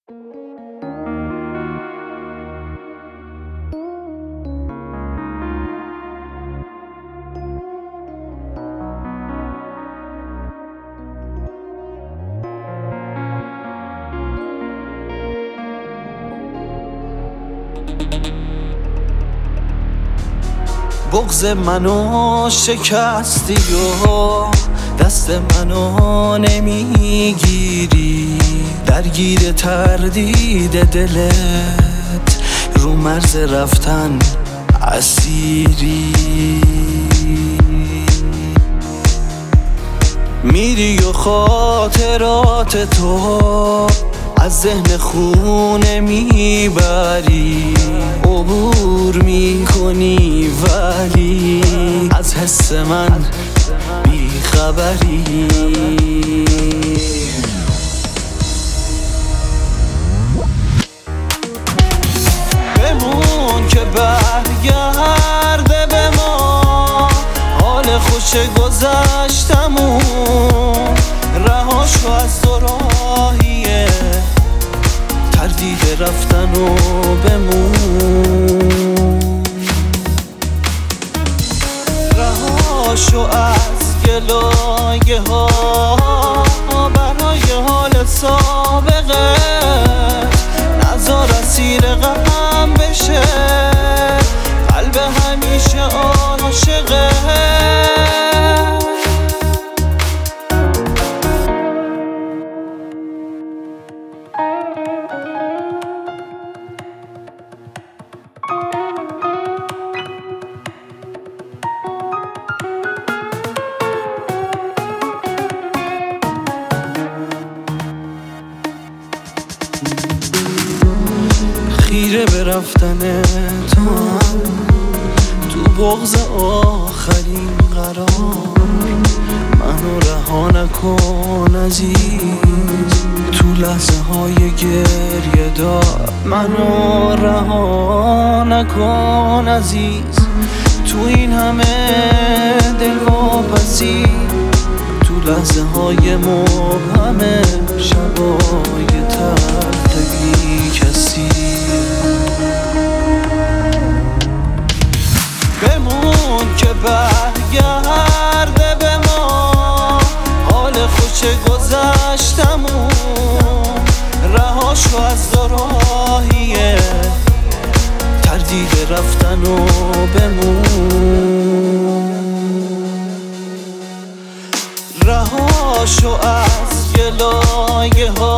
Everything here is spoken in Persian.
بغض منو شکستی و دست منو نمیگیری، درگیر تردید دلت رو مرز رفتن اسیری. میری و خاطرات تو از ذهن خونه میبری، عبور میکنی ولی از حس من بیخبری. بمون که برگرده به ما حال خوش گذشتمون، رهاشو از دوراهیه تردید رفتن و بمون. رهاشو از گلایه ها برای حال سابقه، نذار اسیر غم بشه قلب همیشه عاشقه. خیره به رفتن تو بغض آخرین قرار، منو رها نکن عزیز تو لحظه های گریه دار. منو رها نکن عزیز تو این همه دلواپسی، تو لحظه های مبهم شبای تلخی کسی. بمون که برگرده به ما حال خوش گذشتمون، رهاشو از دوراهیه تردید رفتن و بمون. رهاشو از گلایه ها